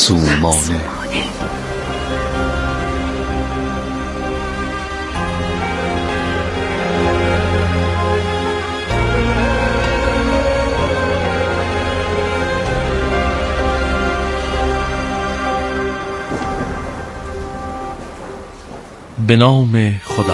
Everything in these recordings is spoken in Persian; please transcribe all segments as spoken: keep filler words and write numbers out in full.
معصومانه. به نام خدا.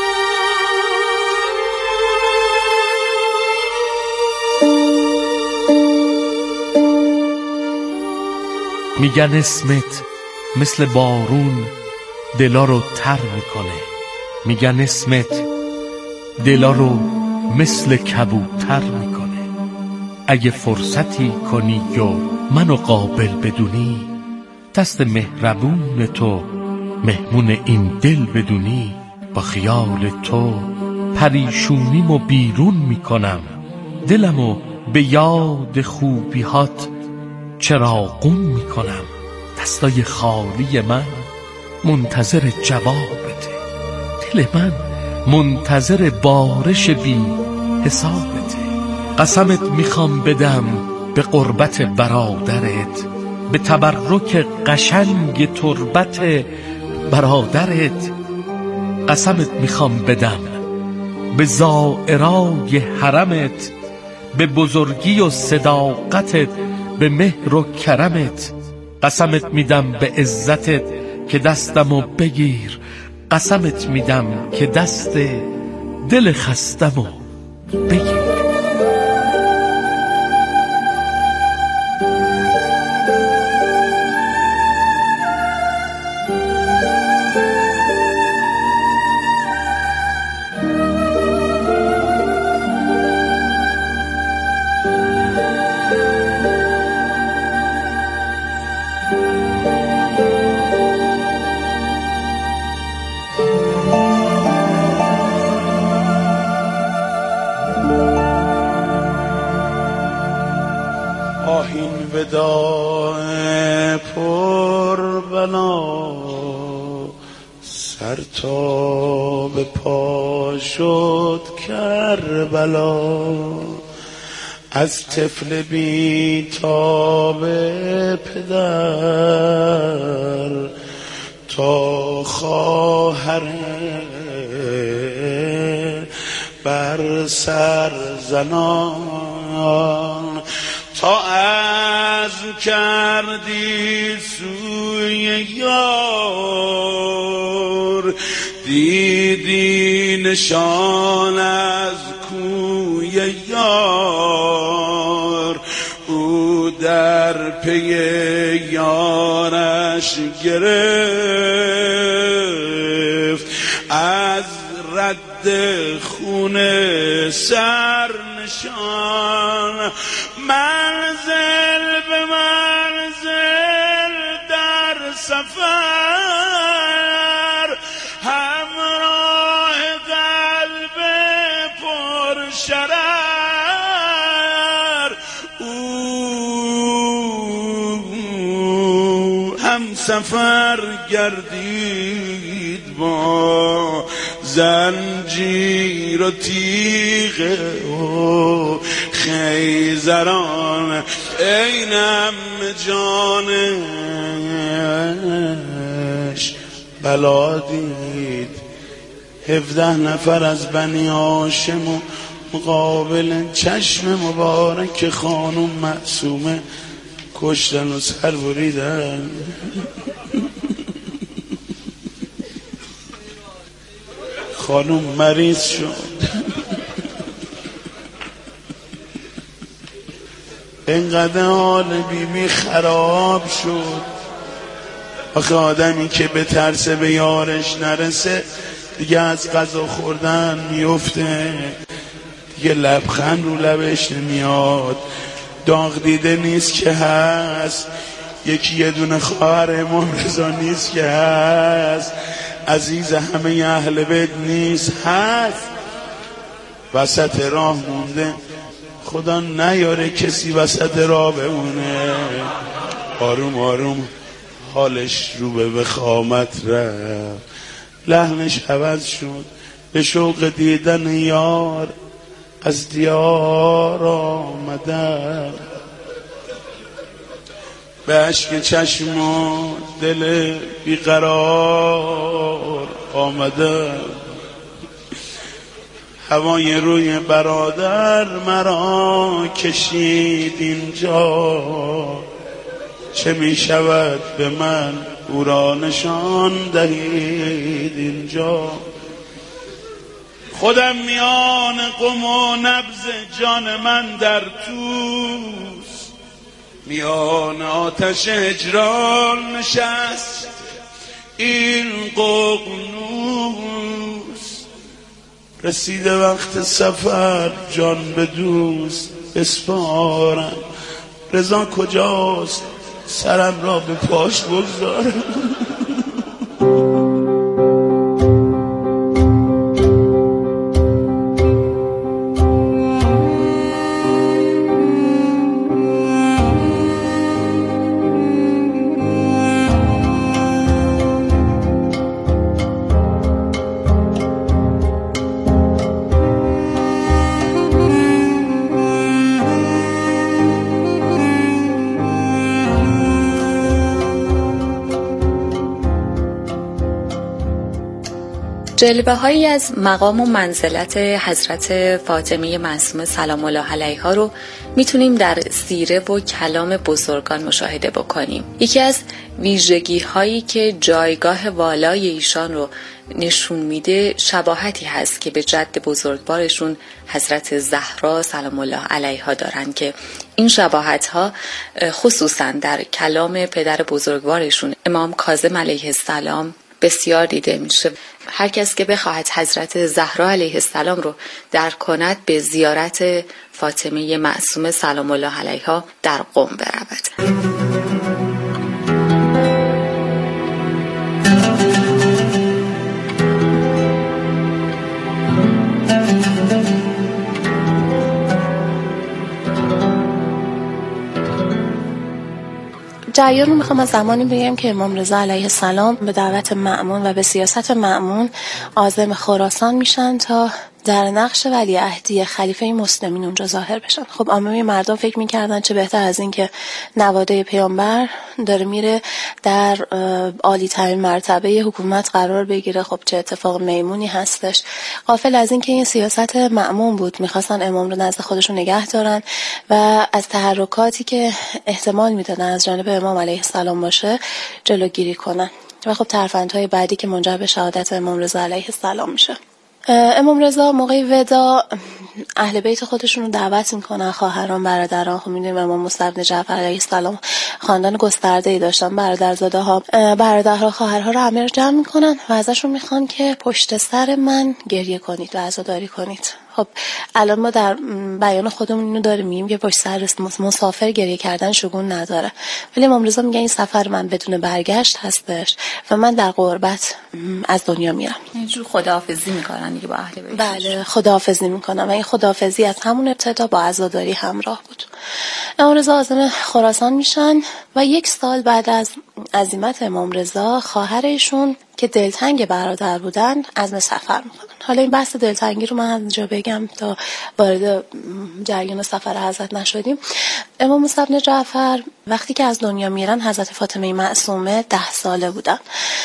میگن اسمت مثل بارون دلا رو تر میکنه، میگن اسمت دلا رو مثل کبوتر میکنه. اگه فرصتی کنی و منو قابل بدونی، دست مهربون تو مهمون این دل بدونی، با خیال تو پریشونیمو بیرون میکنم، دلمو به یاد خوبیات چراغون میکنم. دستای خالی من منتظر جوابته، دل من منتظر بارش بی حسابته. قسمت میخوام بدم به قربت برادرت، به تبرک قشنگ تربت برادرت. قسمت میخوام بدم به زائرای حرمت، به بزرگی و صداقتت، به مهر و کرمت. قسمت میدم به عزتت که دستمو بگیر، قسمت میدم که دست دل خستمو بگیر. آهین وداع پر بلا، سر تا به پا شد کربلا. از طفل بی تاب پدر تا خواهر بر سر زنان، تا از کردی سوی یار، دیدی نشان از کوی یار. او در پی یارش گرفت، از رد خون سر نشان. منزل به منزل در سفر، همراه قلب پر شرر. او هم سفر گردید با زنجیر و تیغ و خیزران. اینم جانش بلا دید، هفده نفر از بنی هاشم و مقابل چشم مبارک خانم معصومه کشتن و سر بریدن. خانم مریض شد، اینقدر حال بیبی خراب شد. آخه آدمی که به ترس به یارش نرسه دیگه از غذا خوردن میفته، دیگه لبخند رو لبش نمیاد. داغ دیده نیست که هست، یکی یه دونه خواهر امام رضا نیست که هست، عزیز همه اهل بیت نیست هست. وسط راه مونده، خدا نیاره کسی وسط راه بمونه. آروم آروم حالش رو به وخامت رفت، لحنش عوض شد. به شوق دیدن یار از دیار آمدم، به اشک چشم و دل بیقرار آمدم، هوای روی برادر مرا کشید اینجا، چه می شود به من او را نشان دهید اینجا. خودم میان قم و نبض جان من در توست، میان آتش هجران نشست این ققنوس. رسیده وقت سفر جان به دوست بسپارم، رضا کجاست سرم را به پاش بگذارم. جلوه هایی از مقام و منزلت حضرت فاطمه معصومه سلام الله علیها رو میتونیم در سیره و کلام بزرگان مشاهده بکنیم. یکی از ویژگی هایی که جایگاه والای ایشان رو نشون میده شباهتی هست که به جد بزرگوارشون حضرت زهرا سلام الله علیها دارن که این شباهت ها خصوصا در کلام پدر بزرگوارشون امام کاظم علیه السلام بسیار دیده میشه. هر کس که بخواهد حضرت زهرا علیه السلام رو درک کند به زیارت فاطمه معصومه سلام الله علیها در قم برود. جریان رو میخوام از زمانی بگم که امام رضا علیه السلام به دعوت مأمون و به سیاست مأمون عازم خراسان میشن تا در نقش ولیعهدی خلیفه مسلمین اونجا ظاهر بشن. خب عامه مردم فکر میکردن چه بهتر از این که نواده پیامبر داره میره در عالی ترین مرتبه حکومت قرار بگیره، خب چه اتفاق میمونی هستش. غافل از این که این سیاست مأمون بود، میخواستن امام رو نزد خودشون نگه دارن و از تحرکاتی که احتمال میدادن از جانب امام علیه السلام باشه جلوگیری کنن و خب ترفندهای بعدی که منجر به شهادت امام رضا علیه السلام میشه. امام رضا موقع ودا اهل بیت خودشون رو دعوت میکنن، خواهران، برادران. خب میدونیم امام موسی بن جعفر علیه السلام خاندان گسترده‌ای داشتن، برادرزاده ها، برادرها، خواهرها رو همه رو جمع میکنن و ازشون میخوان که پشت سر من گریه کنید و عزاداری کنید. خب الان ما در بیان خودمون اینو داریم میگیم که پشت سر مسافر گریه کردن شگون نداره، ولی امام رضا میگه این سفر من بدون برگشت هستش و من در غربت از دنیا میرم. یه جور خداحافظی میکنن دیگه با اهل بیت. بله، خداحافظی میکنن و این خداحافظی از همون ابتدا با عزاداری همراه بود. امام رضا عازم خراسان میشن و یک سال بعد از عزیمت امام رضا خواهرشون که دلتنگ برادر بودن عزم سفر میکنن. حالا این بحث دلتنگی رو من از اینجا بگم تا وارد جریان سفر حضرت نشدیم. امام موسی بن جعفر وقتی که از دنیا میرن حضرت فاطمه معصومه ده ساله بودن.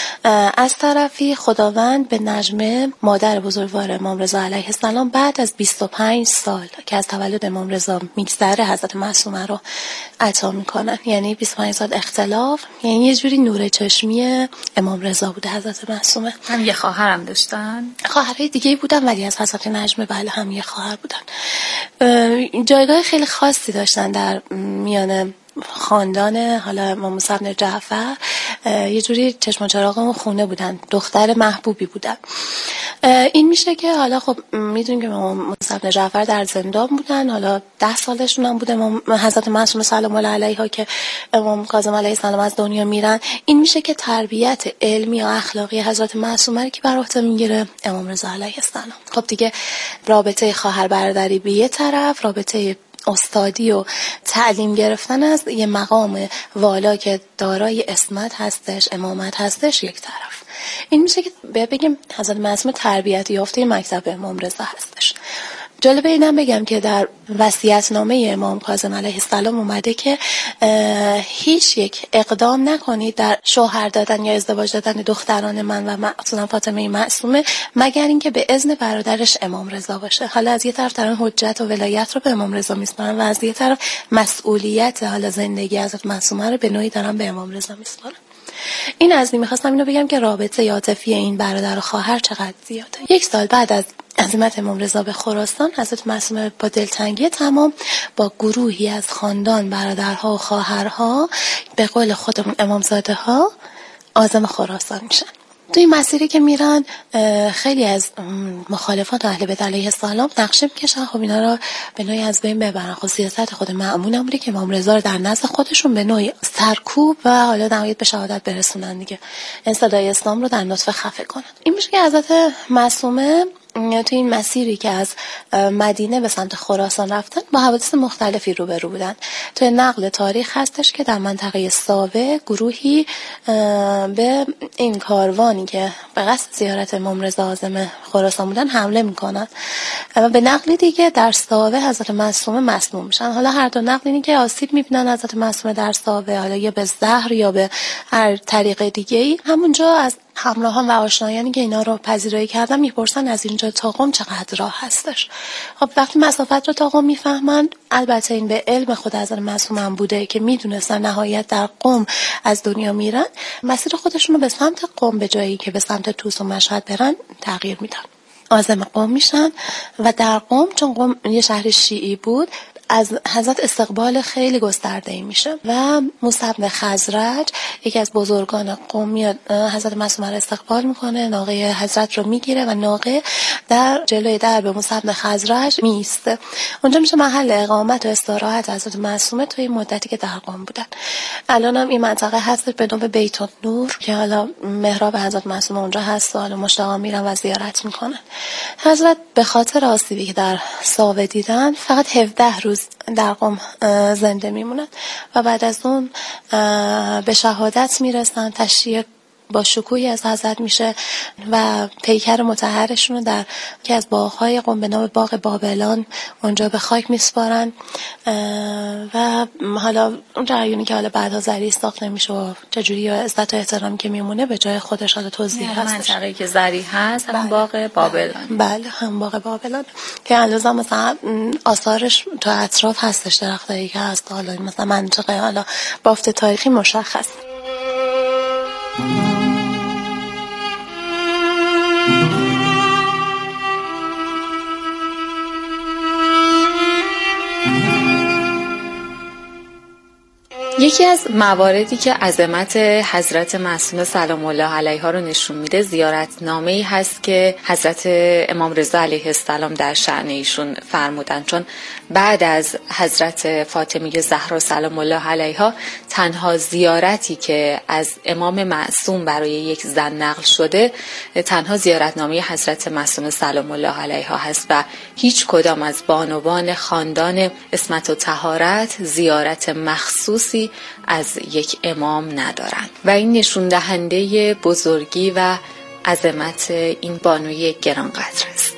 از طرفی خداوند به نجمه مادر بزرگوار امام رضا علیه السلام بعد از بیست و پنج سال که از تولد امام رضا میگذره حضرت معصومه رو عطا میکنن. یعنی بیست و پنج سال اختلاف، یعنی یه جوری نور چشمی امام رضا بوده حضرت معصومه. هم یه خواهر هم داشتن؟ خواهرای دیگه بودن ولی از حضرت نجمه بله هم یه خواهر بودن. جایگاه خیلی خاصی داشتن در میان خاندان حالا امام موسی بن جعفر. یه جوری چشم و چراغ اون خونه بودن، دختر محبوبی بودن. این میشه که حالا خب میدونیم که امام موسی بن جعفر در زندان بودن، حالا ده سالشون هم بود امام حضرت معصومه سلام الله علیها که امام کاظم علیه السلام از دنیا میرن. این میشه که تربیت علمی و اخلاقی حضرت معصومه رو که بر عهده میگیره امام رضا علیه السلام. خب دیگه رابطه خواهر برادری به یه طرف، رابطه استادی و تعلیم گرفتن از یه مقام والا که دارای عصمت هستش، امامت هستش یک طرف. این میشه که بگیم حضرت معصومه تربیت یافته مکتب امام رضا هستش. جالبه اینم بگم که در وصیت‌نامه امام کاظم علیه السلام اومده که هیچ یک اقدام نکنید در شوهر دادن یا ازدواج دادن دختران من و مخصوصا فاطمه معصومه مگر اینکه به اذن برادرش امام رضا باشه. حالا از یه طرف دارن حجت و ولایت رو به امام رضا میسپارن و از یه طرف مسئولیت حالا زندگی حضرت معصومه رو به نوعی دارن به امام رضا میسپارن. این از این می‌خواستم اینو بگم که رابطه عاطفی این برادر و خواهر چقدر زیاده. یک سال بعد از عزیمت امام رضا به خراسان، حضرت معصومه با دلتنگی تمام با گروهی از خاندان برادرها و خواهرها به قول خودمون امامزاده ها عازم خراسان میشن. توی مسیری که میرن خیلی از مخالفان اهل بیت علیه السلام نقشه میکشن خب اینا رو به نوعی از بین ببرن. خب سیاست خود مأمون هم بوده که امام رضا رو در نزد خودشون به نوعی سرکوب و حالا نهایت به شهادت برسونن دیگه، این صدای اسلام رو در نطفه خفه کنن. این میشه که حضرت معصومه توی این مسیری که از مدینه به سمت خراسان رفتن با حوادث مختلفی روبرو بودن. توی نقل تاریخ هستش که در منطقه ساوه گروهی به این کاروانی که به قصد زیارت امام رضا عازم خراسان بودن حمله میکنن و به نقلی دیگه در ساوه حضرت معصومه مسموم میشن. حالا هر دو نقل اینه که آسیب میبینن حضرت معصومه در ساوه، حالا یا به زهر یا به هر طریق دیگه‌ای. همونجا از همراهان و آشنایانی که اینا رو پذیرایی کردن میپرسن از اینجا تا قم چقدر راه هستش. خب وقتی مسافت رو تا قم میفهمن، البته این به علم خود حضرت معصومه هم بوده که میدونستن نهایت در قم از دنیا میرن، مسیر خودشون رو به سمت قم به جایی که به سمت طوس و مشهد برن تغییر میدن. عازم قم میشن و در قم، چون قم یه شهر شیعی بود، از حضرت استقبال خیلی گسترده‌ای میشه و موسی بن خزرج یکی از بزرگان قومی حضرت معصومه را استقبال میکنه، ناقه حضرت رو میگیره و ناقه در جلوی درب موسی بن خزرج میسته. اونجا میشه محل اقامت و استراحت حضرت معصومه توی مدتی که در قم بودن. الان هم این منطقه هست به نام بیت النور که حالا محراب حضرت معصومه اونجا هست و حالا مشتاقان میرن و زیارت میکنن. حضرت به خاطر آسیبی که در ساوه دیدن فقط هفده روز در قم زنده میمونن و بعد از اون به شهادت میرسن. تشییع با شکوهی از حضرت میشه و پیکر مطهرشون رو در که از باغ‌های قم به نام باغ بابلان اونجا به خاک میسپارن و حالا اون جریانی که حالا بعدا زری ساخته میشه و چجوری عزت و احترامی که میمونه به جای خودش حالا توضیح هستش. منطقه‌ای که زری هست هم باغ بابلان. بله هم باغ بابلان که الان مثلا آثارش تو اطراف هستش، درختایی که هست، حالا مثلا منطقه حالا بافت تاریخی مشخص. یکی از مواردی که عظمت حضرت معصومه سلام الله علیها رو نشون میده زیارتنامه‌ای هست که حضرت امام رضا علیه السلام در شأن ایشون فرمودن، چون بعد از حضرت فاطمه زهرا سلام الله علیها تنها زیارتی که از امام معصوم برای یک زن نقل شده تنها زیارتنامه حضرت معصومه سلام الله علیها هست و هیچ کدام از بانوان خاندان عصمت و طهارت زیارت مخصوصی از یک امام ندارند و این نشون دهنده بزرگی و عظمت این بانوی گرانقدر است.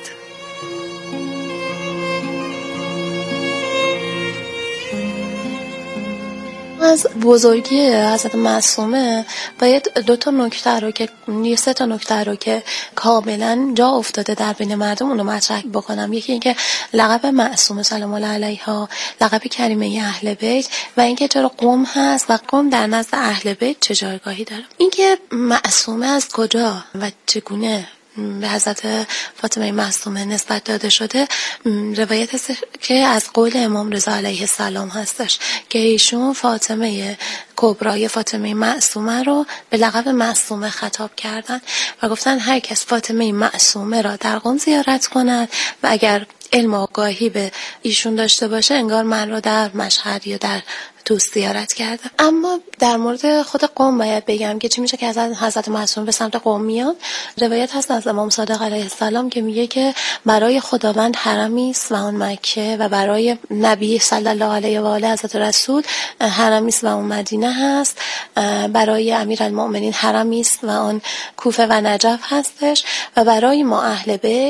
از بزرگی حضرت معصومه باید دو تا نکته رو که یه سه تا نکته رو که کاملا جا افتاده در بین مردم اونو مطرح بکنم. یکی اینکه لقب معصومه سلام الله علیها لقب کریمه اهل بیت و اینکه چرا قم هست و قم در نزد اهل بیت چه جایگاهی داره. اینکه معصومه از کجا و چگونه به حضرت فاطمه معصومه نسبت داده شده روایت هست که از قول امام رضا علیه السلام هستش که ایشون فاطمه کبرای فاطمه معصومه رو به لقب معصومه خطاب کردن و گفتن هر کس فاطمه معصومه را در قم زیارت کند و اگر علم و آگاهی به ایشون داشته باشه انگار من رو در مشهد یا در طوس زیارت کردم. اما در مورد خود قم باید بگم که چی میشه که از حضرت معصومه به سمت قم میان. روایت هست از امام صادق علیه السلام که میگه که برای خداوند حرمی است و اون مکه و برای نبی صلی الله علیه و آله حضرت رسول حرمی است و اون مدینه هست، برای امیرالمؤمنین حرمی است و اون کوفه و نجف هستش و برای ما اهل بیت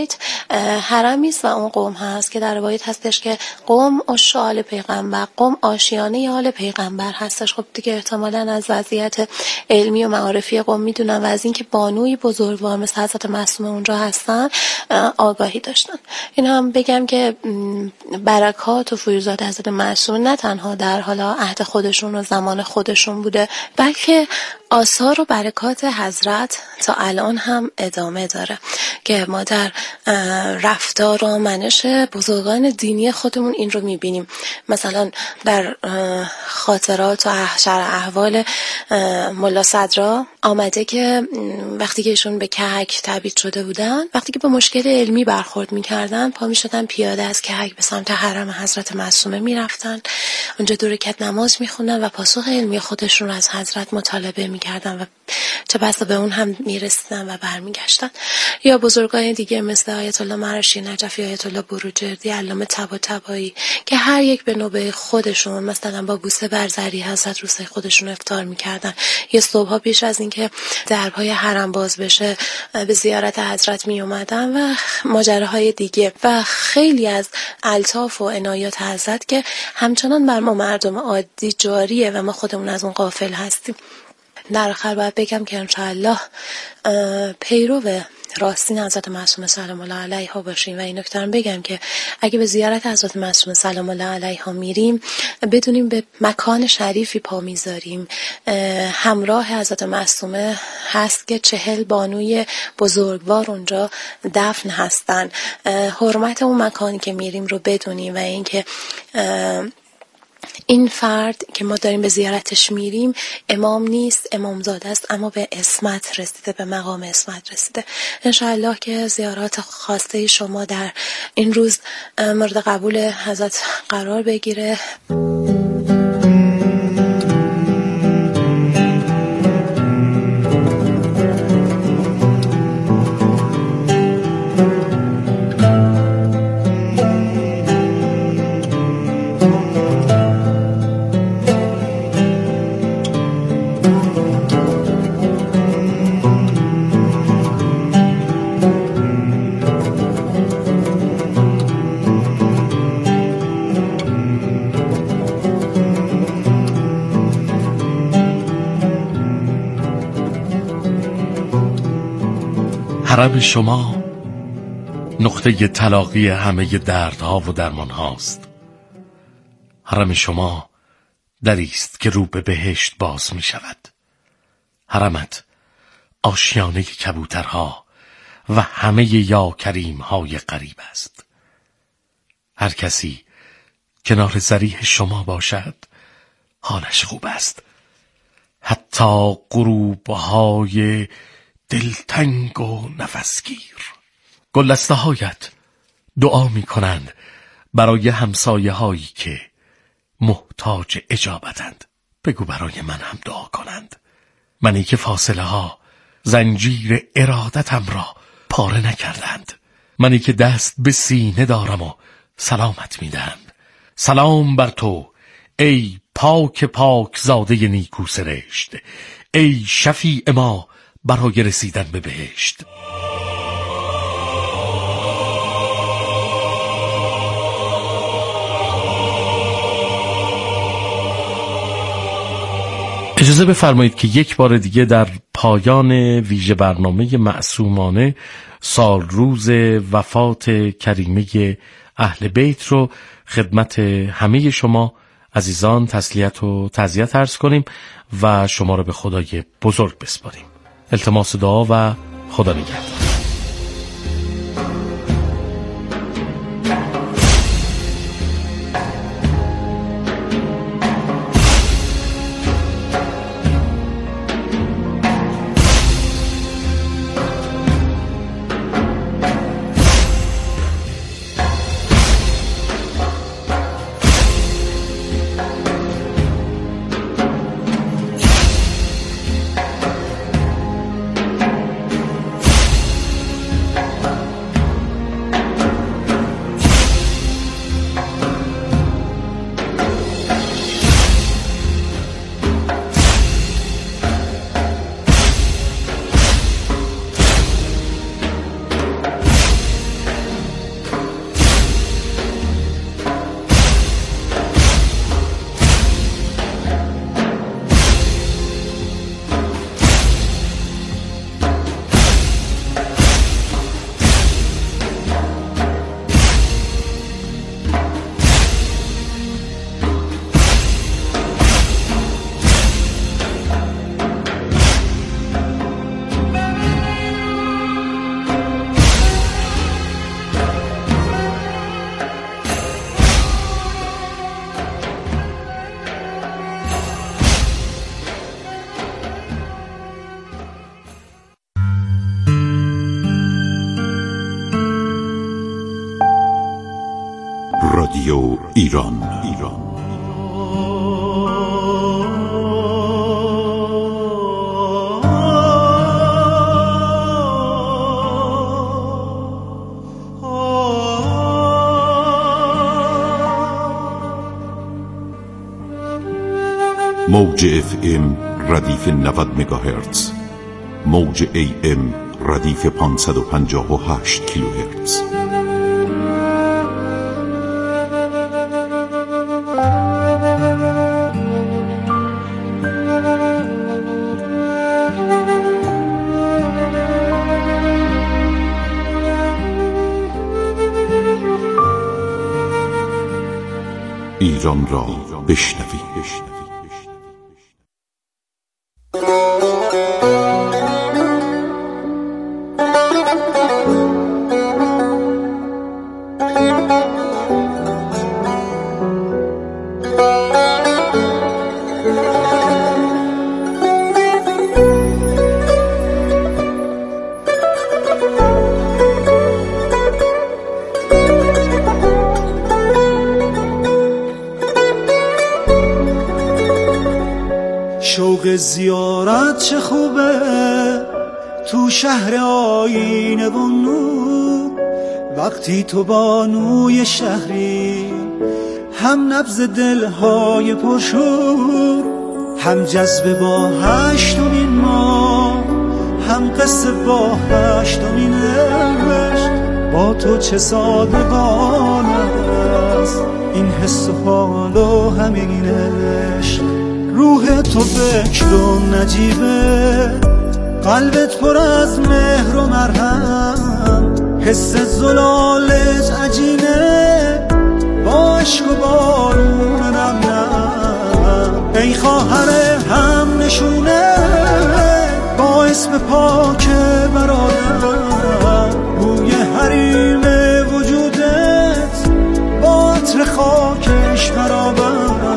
حرمی است و اون قوم هست که در روایت هستش که قوم آشیانه پیغمبر، قوم آشیانه آل پیغمبر هستش. خب دیگه احتمالاً از وضعیت علمی و معارفی قوم میدونن و از اینکه بانوی بزرگوار مثل حضرت معصومه اونجا هستن آگاهی داشتن. این هم بگم که برکات و فیوزات حضرت معصومه نه تنها در حالا عهد خودشون و زمان خودشون بوده، بلکه آثار و برکات حضرت تا الان هم ادامه داره که ما در رفتار و منش بزرگان دینی خودمون این رو میبینیم. مثلا در خاطرات و شرح احوال ملا صدرا آمده که وقتی که ایشون به کهک تبعید شده بودن، وقتی که به مشکل علمی برخورد میکردن پا میشدن پیاده از کهک به سمت حرم حضرت معصومه میرفتن، اونجا دو رکعت نماز میخوندن و پاسخ علمی خودشون رو از حضرت مطالبه میکردن و چه بسا به اون هم میرسیدن و برمیگشتن. یا بزرگان دیگه مثل آیت الله مرشی نجفی، آیت الله بروجردی، علامه طباطبایی که هر یک به نوبه خودشون مثلا با بوسه بر زری حضرت روسه خودشون افطار میکردن، یا صبحا پیش از اینکه درهای حرم باز بشه به زیارت حضرت می اومدن و ماجراهای دیگه و خیلی از الطاف و عنایات حضرت که همچنان بر ما مردم عادی جاریه و ما خودمون از اون غافل هستیم. در آخر باید بگم که انشاءالله پیرو راستین حضرت معصومه سلام الله علیها باشیم و این نکته رو بگم که اگه به زیارت حضرت معصومه سلام الله علیها میریم بدونیم به مکان شریفی پا میذاریم. همراه حضرت معصومه هست که چهل بانوی بزرگوار اونجا دفن هستن. حرمت اون مکانی که میریم رو بدونیم و اینکه این فرد که ما داریم به زیارتش میریم امام نیست، امامزاده است، اما به عصمت رسیده، به مقام عصمت رسیده. انشاءالله که زیارات خواسته شما در این روز مورد قبول حضرت قرار بگیره. حرم شما نقطه تلاقی همه دردها و درمان هاست. حرم شما دری است که رو به بهشت باز می شود. حرمت آشیانه کبوترها و همه یا کریم های غریب است. هر کسی کنار ذریح شما باشد حالش خوب است. حتی غروبهای دلتنگ و نفسگیر. گلدسته هایت دعا می کنند برای همسایه هایی که محتاج اجابتند. بگو برای من هم دعا کنند. منی که فاصله ها زنجیر ارادتم را پاره نکردند. منی که دست به سینه دارم و سلامت می دهند. سلام بر تو ای پاک پاک زاده نیکو سرشت، ای شفیع ما برای رسیدن به بهشت. اجازه بفرمایید که یک بار دیگه در پایان ویژه برنامه معصومانه سال روز وفات کریمه اهل بیت رو خدمت همه شما عزیزان تسلیت و تعزیت عرض کنیم و شما رو به خدای بزرگ بسپاریم. التماس دعا و خدا نگهدار. رادیو ایران ایران موج اف ام ردیف نود مگاهرتز، موج ای ام ردیف پانصد و پنجاه و هشت کیلوهرتز. ایران را بشنوید. شوق زیارت چه خوبه تو شهر آینه و نور، وقتی تو بانوی شهری، هم نبض دلهای پرشور، هم جذب با هشتمین ما، هم قصه با هشتمین عشق. با تو چه صادقانه است این حس و حال و همین عشق. روح تو بکر و نجیبه، قلبت پر از مهر و مرهم، حس زلالت عجینه با عشق و بارون نم نم. ای خواهر هم نشونه با اسم پاک برادر، بوی حریم وجودت با عطر خاکش برابر.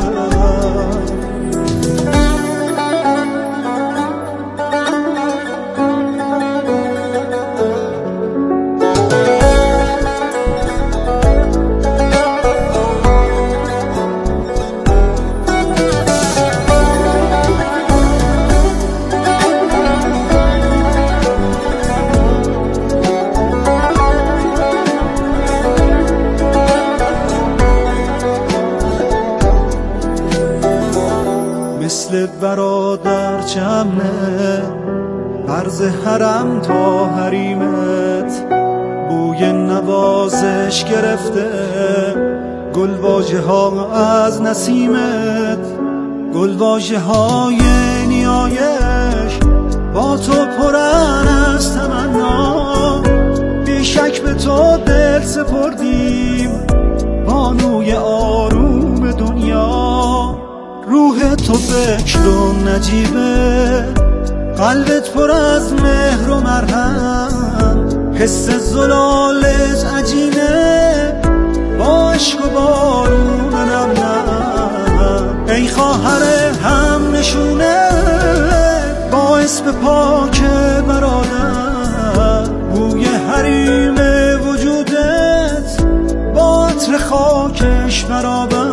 مثل برادر چمنه عرض حرم تا حریمت، بوی نوازش گرفته گلواژه ها از نسیمت. گلواژه های نیایش با تو پرن از تمنا، بیشک به تو دل سپردیم بانوی آروم دنیا. روح تو بکر و نجیبه، قلبت پر از مهر و مرهم، حس زلالت عجینه با عشق و بارون نم نم. ای خواهر هم نشونه با اسم پاک برادر، بوی حریم وجودت با عطر خاکش برابر.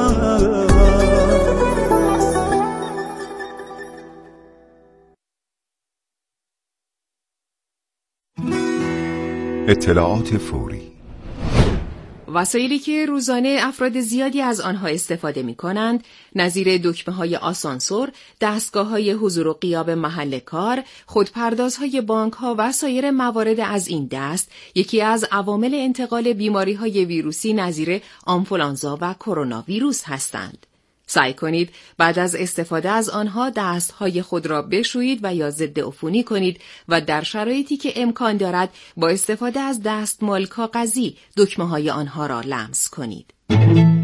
اطلاعات فوری. وسایلی که روزانه افراد زیادی از آنها استفاده می کنند، نظیر دکمه های آسانسور، دستگاه های حضور و غیاب محل کار، خودپردازهای بانک ها و سایر موارد از این دست، یکی از عوامل انتقال بیماری های ویروسی نظیر آنفولانزا و کرونا ویروس هستند. سعی کنید بعد از استفاده از آنها دستهای خود را بشویید و یا ضد عفونی کنید و در شرایطی که امکان دارد با استفاده از دستمال کاغذی دکمه‌های آنها را لمس کنید.